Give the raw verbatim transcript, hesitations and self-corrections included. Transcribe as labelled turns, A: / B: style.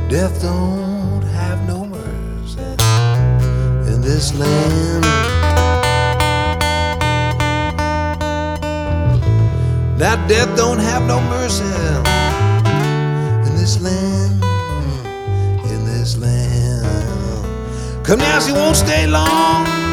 A: Death don't have no mercy in this land. That death don't have no mercy in this land, in this land. Come now, she won't stay long.